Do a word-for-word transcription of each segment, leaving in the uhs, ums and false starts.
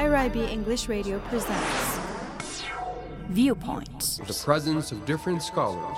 I R I B English Radio presents Viewpoint. The presence of different scholars.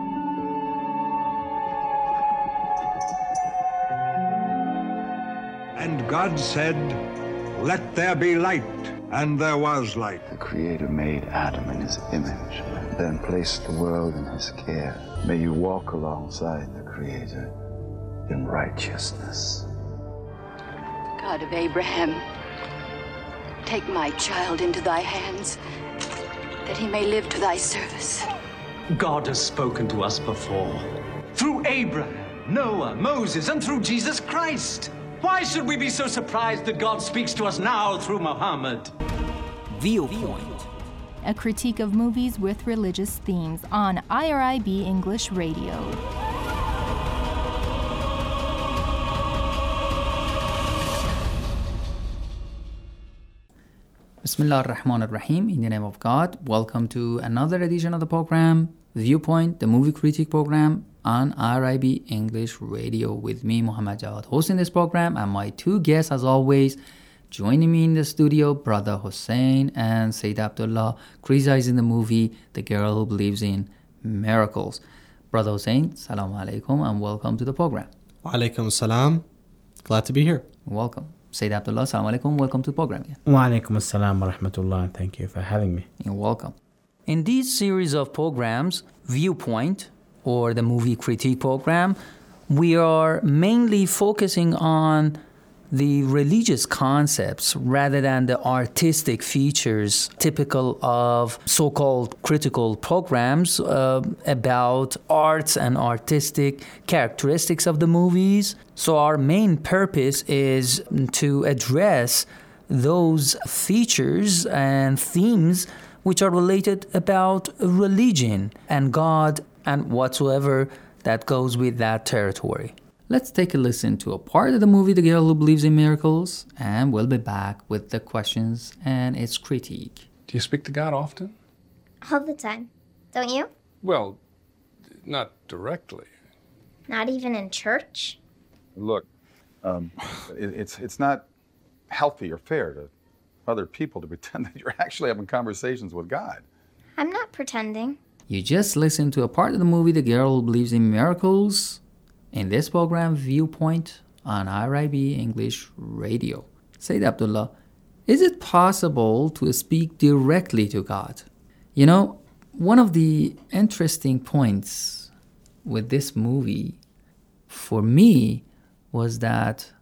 And God said, "Let there be light," and there was light. The Creator made Adam in his image, and then placed the world in his care. May you walk alongside the Creator in righteousness. God of Abraham, take my child into thy hands, that he may live to thy service. God has spoken to us before, through Abraham, Noah, Moses, and through Jesus Christ. Why should we be so surprised that God speaks to us now through Muhammad? Viewpoint, a critique of movies with religious themes on I R I B English Radio. Bismillah ar-Rahman ar-Rahim, in the name of God. Welcome to another edition of the program, Viewpoint, the movie critique program on I R I B English Radio with me, Muhammad Jawad, hosting this program, and my two guests, as always, joining me in the studio, Brother Hussein and Sayyid Abdullah, criticizing the movie The Girl Who Believes in Miracles. Brother Hussein, Assalamu alaikum, and welcome to the program. Wa alaikum assalam. Glad to be here. Welcome. Sayyid Abdullah, Assalamu alaikum, welcome to the program. Wa alaikum assalam wa rahmatullah. Thank you for having me. You're welcome. In this series of programs, Viewpoint, or the movie critique program, we are mainly focusing on the religious concepts rather than the artistic features typical of so-called critical programs uh, about arts and artistic characteristics of the movies. So our main purpose is to address those features and themes which are related about religion and God and whatsoever that goes with that territory. Let's take a listen to a part of the movie The Girl Who Believes in Miracles, and we'll be back with the questions and its critique. Do you speak to God often? All the time. Don't you? Well, not directly. Not even in church? Look, um, it, it's it's not healthy or fair to other people to pretend that you're actually having conversations with God. I'm not pretending. You just listened to a part of the movie The Girl Who Believes in Miracles in this program, Viewpoint, on I R I B English Radio. Sayyid Abdullah, is it possible to speak directly to God? You know, one of the interesting points with this movie for me was that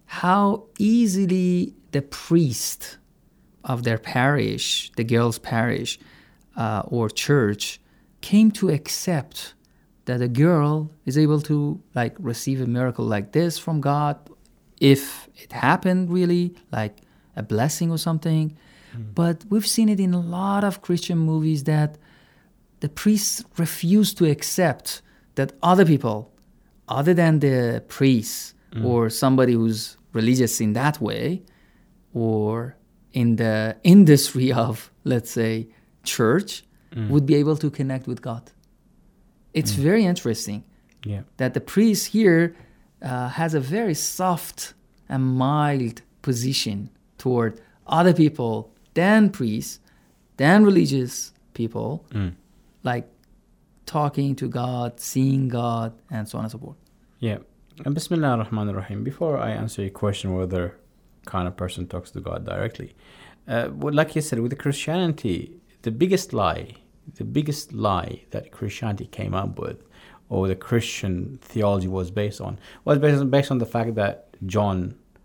how easily the priest of their parish, the girl's parish uh, or church, came to accept that a girl is able to like receive a miracle like this from God if it happened really, like a blessing or something. Mm. But we've seen it in a lot of Christian movies that the priests refuse to accept that other people, other than the priests mm. or somebody who's religious in that way, or in the industry of, let's say, church, mm. would be able to connect with God. It's mm. very interesting yeah. that the priest here uh, has a very soft and mild position toward other people than priests, than religious people, mm. like talking to God, seeing God, and so on and so forth. Yeah. And Bismillah ar-Rahman ar-Rahim. Before I answer your question whether kind of person talks to God directly, uh, well, like you said, with Christianity, the biggest lie The biggest lie that Christianity came up with, or the Christian theology was based on, was based on, based on the fact that John,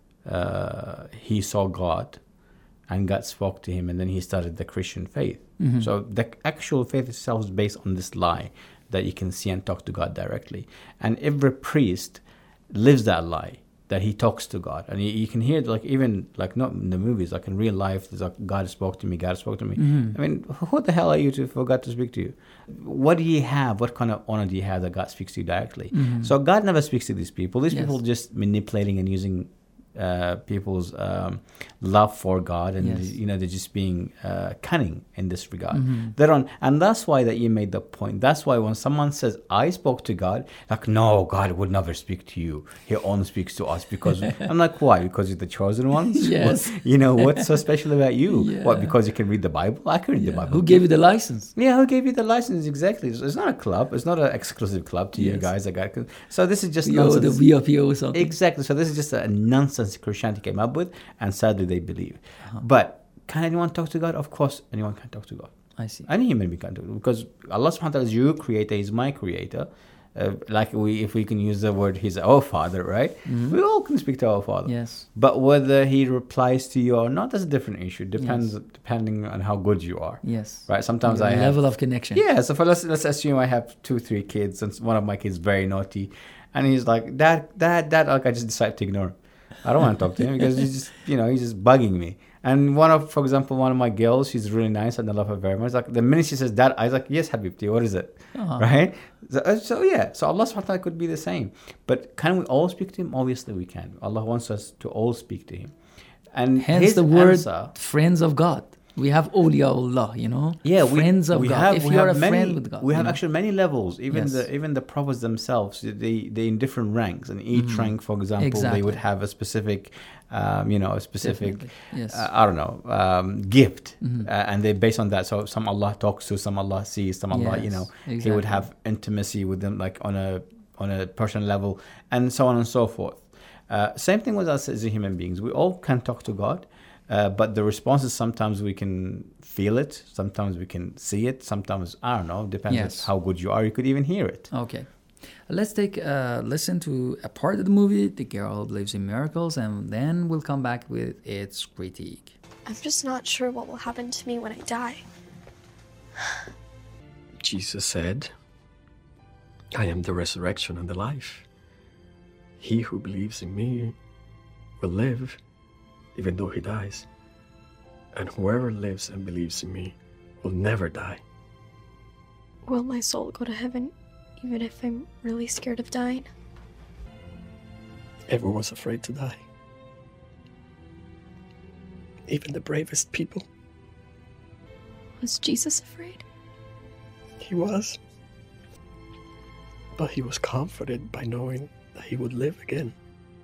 uh, he saw God, and God spoke to him, and then he started the Christian faith. Mm-hmm. So the actual faith itself is based on this lie that you can see and talk to God directly. And every priest lives that lie, that he talks to God. And you, you can hear it, like, even, like, not in the movies, like in real life, there's like, God spoke to me, God spoke to me. Mm-hmm. I mean, who the hell are you to, for God to speak to you? What do you have? What kind of honor do you have that God speaks to you directly? Mm-hmm. So God never speaks to these people. These yes. people just manipulating and using uh, people's um, love for God, and Yes. you know they're just being uh, cunning in this regard. Mm-hmm. They're on, and that's why that you made the point. That's why when someone says, "I spoke to God," like, no, God would never speak to you. He only speaks to us because I'm like, why? Because you're the chosen ones. Yes. What- you know what's so special about you? Yeah. What? Because you can read the Bible? I can read the Bible. Who gave you the license? Yeah, who gave you the license? Exactly. It's, it's not a club. It's not an exclusive club to you Yes. guys. I got so this is just You're the nonsense. V I P or something. Exactly. So this is just a nonsense Christianity came up with, and sadly they believe. Uh-huh. But can anyone talk to God? Of course, anyone can talk to God. I see. Any human being can talk to God, because Allah subhanahu wa ta'ala is your creator. He's my creator. Uh, like we, if we can use the word, He's our Father, right? Mhm. We all can speak to our Father. Yes. But whether He replies to you or not, that's a different issue. Depends Yes. depending on how good you are. Yes. Right. Sometimes Your I have, level of connection. yeah, so for, let's let's assume I have two, three kids, and one of my kids is very naughty, and he's like, "Dad, Dad, Dad." Like I just decide to ignore him. I don't want to talk to him because he's just, you know, he's just bugging me. And one of, for example, one of my girls, she's really nice and I love her very much. Like the minute she says Dad, I was like, "Yes, Habibti, what is it?" Uh-huh. Right? So, uh, so yeah, so Allah subhanahu wa ta'ala could be the same. But can we all speak to Him? Obviously we can. Allah wants us to all speak to Him. And Hence his the word answer, friends of God. We have awliyaullah, you know? yeah, we, friends of we God. Have, if we you are have a many, friend with God. we you have know? actually many levels. Even Yes. the even the prophets themselves, they they in different ranks. And each Mhm. rank, for example, Exactly. they would have a specific, um, you know, a specific, Definitely. Yes. uh, I don't know, um, gift, Mhm. uh, and they based on that. So some Allah talks to, some Allah sees, some Allah, you Yes, know, He exactly. would have intimacy with them, like on a on a personal level, and so on and so forth. Uh, same thing with us as human beings. We all can talk to God. Uh, but the responses, sometimes we can feel it, sometimes we can see it, sometimes, I don't know, depends Yes. on how good you are, you could even hear it. Okay. Let's take a listen to a part of the movie, The Girl Who Believes in Miracles, and then we'll come back with its critique. I'm just not sure what will happen to me when I die. Jesus said, "I am the resurrection and the life. He who believes in me will live, even though he dies. And whoever lives and believes in me will never die." Will my soul go to heaven, even if I'm really scared of dying? Everyone's afraid to die. Even the bravest people. Was Jesus afraid? He was. But he was comforted by knowing that he would live again.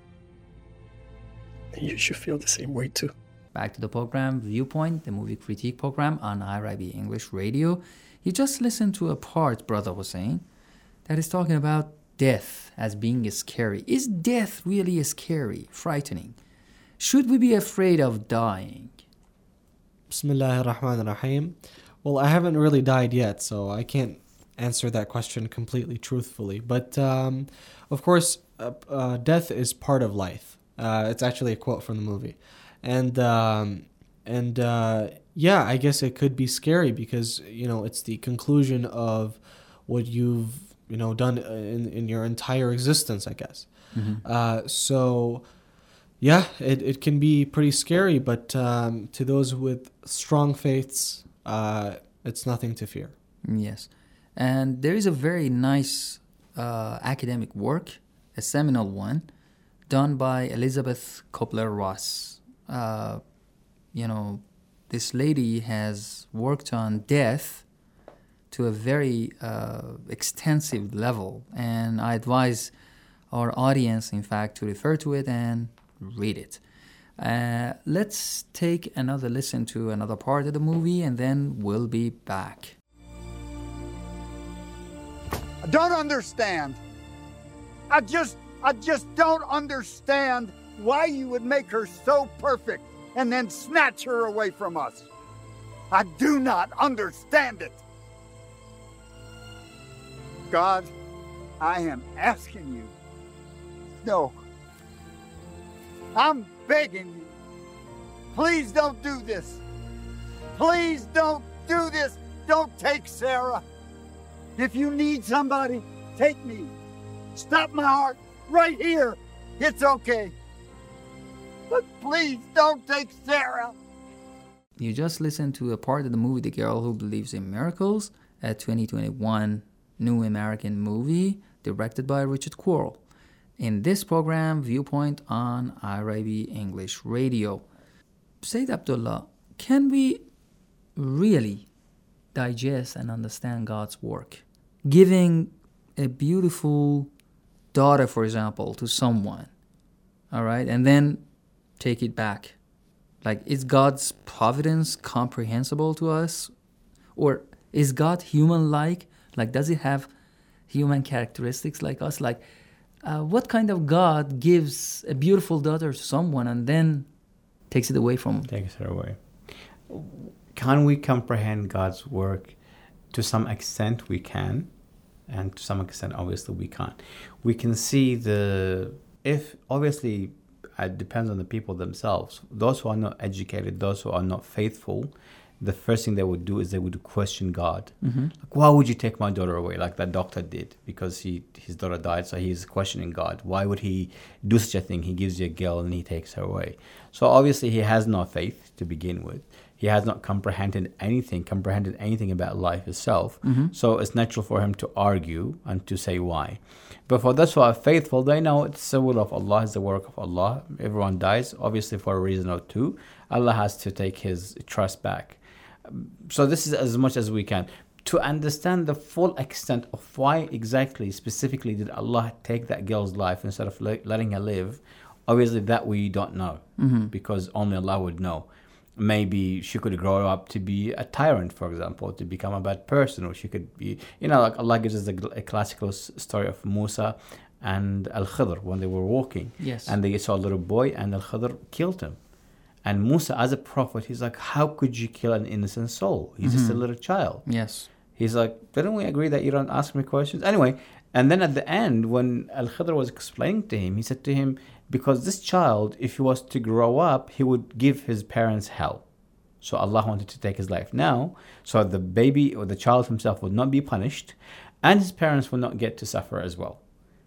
And you should feel the same way too. Back to the program Viewpoint, the movie critique program on I R I B English Radio. You just listened to a part, Brother Hussein, that is talking about death as being scary. Is death really scary, frightening? Should we be afraid of dying? Bismillahir Rahmanir Rahim. Well, I haven't really died yet, so I can't answer that question completely truthfully. But um, of course, uh, uh, death is part of life. Uh, it's actually a quote from the movie, and um, and uh, yeah, I guess it could be scary because you know it's the conclusion of what you've you know done in in your entire existence, I guess. Mm-hmm. Uh, so. Yeah, it, it can be pretty scary, but um, to those with strong faiths, uh, it's nothing to fear. Yes. And there is a very nice uh, academic work, a seminal one, done by Elizabeth Kubler-Ross. Uh, you know, this lady has worked on death to a very uh, extensive level, and I advise our audience, in fact, to refer to it and read it. Uh, let's take another listen to another part of the movie, and then we'll be back. I don't understand. I just, I just don't understand why you would make her so perfect and then snatch her away from us. I do not understand it. God, I am asking you. No. I'm begging you. Please don't do this. Please don't do this. Don't take Sarah. If you need somebody, take me. Stop my heart right here. It's okay. But please don't take Sarah. You just listened to a part of the movie The Girl Who Believes in Miracles, a twenty twenty-one new American movie directed by Richard Quarrell. in this program, Viewpoint on I R I B English Radio. Sayyid Abdullah, can we really digest and understand God's work? Giving a beautiful daughter, for example, to someone, all right, and then take it back. Like, is God's providence comprehensible to us? Or is God human-like? Like, does he have human characteristics like us? Like, uh, what kind of God gives a beautiful daughter to someone and then takes it away from them? Takes it away. Can we comprehend God's work? To some extent we can, and to some extent obviously we can't. We can see the, if obviously it depends on the people themselves. Those who are not educated, those who are not faithful, the first thing they would do is they would question God. Mm-hmm. Like, why would you take my daughter away, like that doctor did? Because he his daughter died, so he's questioning God. Why would he do such a thing? He gives you a girl and he takes her away. So obviously he has no faith to begin with. He has not comprehended anything, comprehended anything about life itself. Mm-hmm. So it's natural for him to argue and to say why. But for those who are faithful, they know it's the will of Allah, it's the work of Allah. Everyone dies, obviously for a reason or two. Allah has to take his trust back. So this is as much as we can. To understand the full extent of why exactly, specifically, did Allah take that girl's life instead of le- letting her live, obviously that we don't know. Mm-hmm. Because only Allah would know. Maybe she could grow up to be a tyrant, for example, to become a bad person, or she could be, you know, like Allah gives us a, a classical story of Musa and Al-Khidr when they were walking. Yes. And they saw a little boy and Al-Khidr killed him. And Musa, as a prophet, he's like, how could you kill an innocent soul? He's mm-hmm. just a little child. Yes. He's like, didn't we agree that you don't ask me questions? Anyway, and then at the end, when Al-Khidr was explaining to him, he said to him, because this child, if he was to grow up, he would give his parents hell. So Allah wanted to take his life now, so the baby or the child himself would not be punished, and his parents would not get to suffer as well.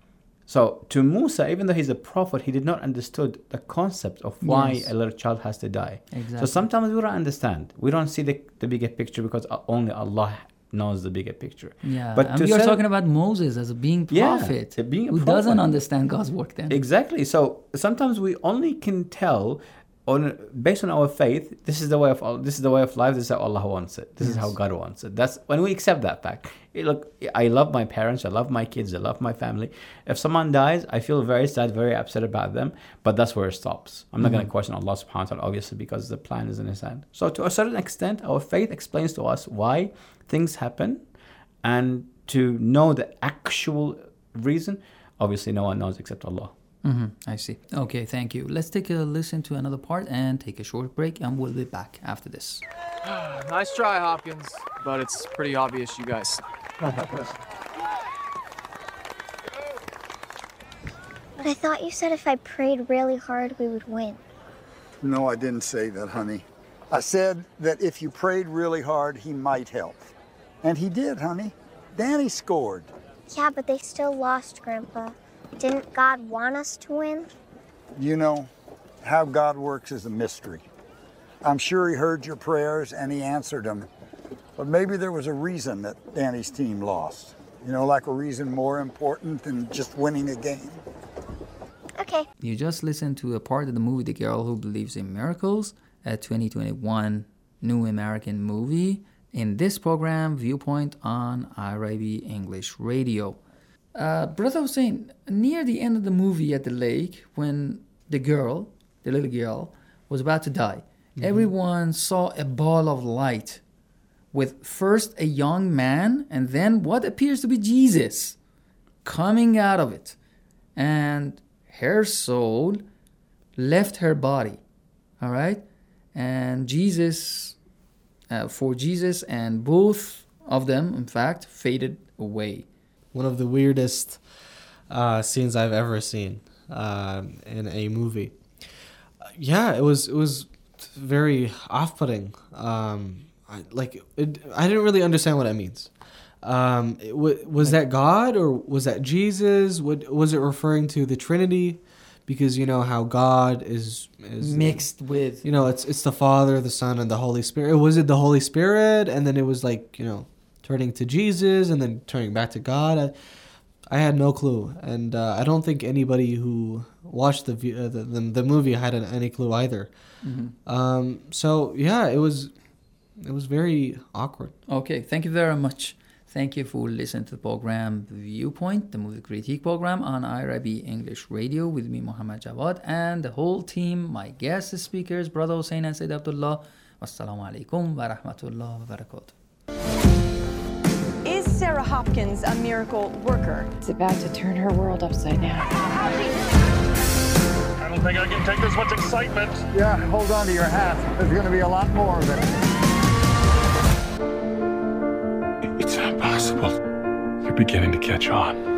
So to Musa, even though he's a prophet, he did not understood the concept of why yes. a little child has to die. Exactly. So sometimes we don't understand. We don't see the, the bigger picture because only Allah knows the bigger picture. Yeah, but and we are say, talking about Moses as a being prophet, yeah, being a who prophet. doesn't understand God's work then. Exactly. So sometimes we only can tell on based on our faith. This is the way of this is the way of life. This is how Allah wants it. This yes. is how God wants it. That's when we accept that fact. Look, I love my parents. I love my kids. I love my family. If someone dies, I feel very sad, very upset about them. But that's where it stops. I'm not mm-hmm. going to question Allah subhanahu wa ta'ala, obviously, because the plan is in His hand. So to a certain extent, our faith explains to us why things happen, and to know the actual reason, obviously no one knows except Allah. Mm-hmm. I see. Okay, thank you. Let's take a listen to another part and take a short break, and we'll be back after this. Nice try, Hopkins, but it's pretty obvious you guys suck. But I thought you said if I prayed really hard, we would win. No, I didn't say that, honey. I said that if you prayed really hard, he might help. And he did, honey. Danny scored. Yeah, but they still lost, Grandpa. Didn't God want us to win? You know, how God works is a mystery. I'm sure he heard your prayers and he answered them. But maybe there was a reason that Danny's team lost. You know, like a reason more important than just winning a game. Okay. You just listened to a part of the movie The Girl Who Believes in Miracles, a twenty twenty-one new American movie. In this program, Viewpoint on I R I B English Radio. Uh, Brother Hussein, near the end of the movie at the lake, when the girl, the little girl, was about to die, mm-hmm. everyone saw a ball of light with first a young man and then what appears to be Jesus coming out of it. And her soul left her body, all right? And Jesus, uh, for Jesus and both of them, in fact, faded away. One of the weirdest uh, scenes I've ever seen uh, in a movie. Yeah, it was it was very off-putting. Um, I, like it, I didn't really understand what it means. Um, it, w- was that God or was that Jesus? What was it referring to the Trinity? Because you know how God is is mixed with, you know, it's it's the Father, the Son, and the Holy Spirit. Was it the Holy Spirit, and then it was like, you know, turning to Jesus and then turning back to God? I, I had no clue, and uh, I don't think anybody who watched the vi- uh, the, the the movie had an, any clue either. Mm-hmm. Um, so yeah, it was it was very awkward. Okay, thank you very much. Thank you for listening to the program Viewpoint, the movie critique program on I R I B English Radio with me, Muhammad Jawad, and the whole team, my guest speakers, Brother Hussein and Sayyid Abdullah. Wassalamu alaikum wa rahmatullah wa barakatuh. Is Sarah Hopkins a miracle worker? It's about to turn her world upside down. I don't think I can take this much excitement. Yeah, hold on to your hat. There's going to be a lot more of it. It's not possible. You're beginning to catch on.